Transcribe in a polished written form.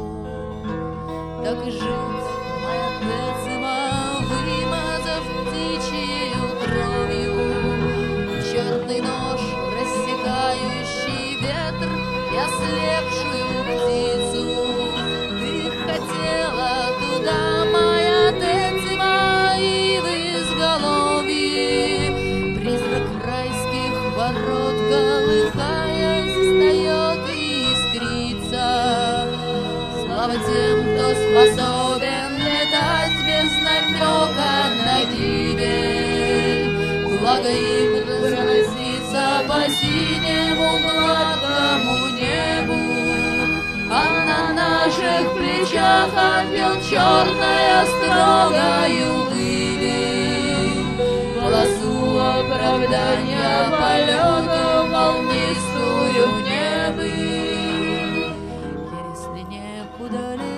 Так и жить, моя Децима, вымазав птичью кровью, черный нож, рассекающий ветер и ослепшую птицу. Ты хотела туда, моя Децима, и в изголовье призрак райских ворот, колыхаясь, встает и искрится. Слава тем, кто способен летать без намека на гибель. Благо им разноситься по синему гладкому небу, а на наших плечах ангел черная строгою пыли. Полосу оправдания полета волнистую небы. Если некуда лететь,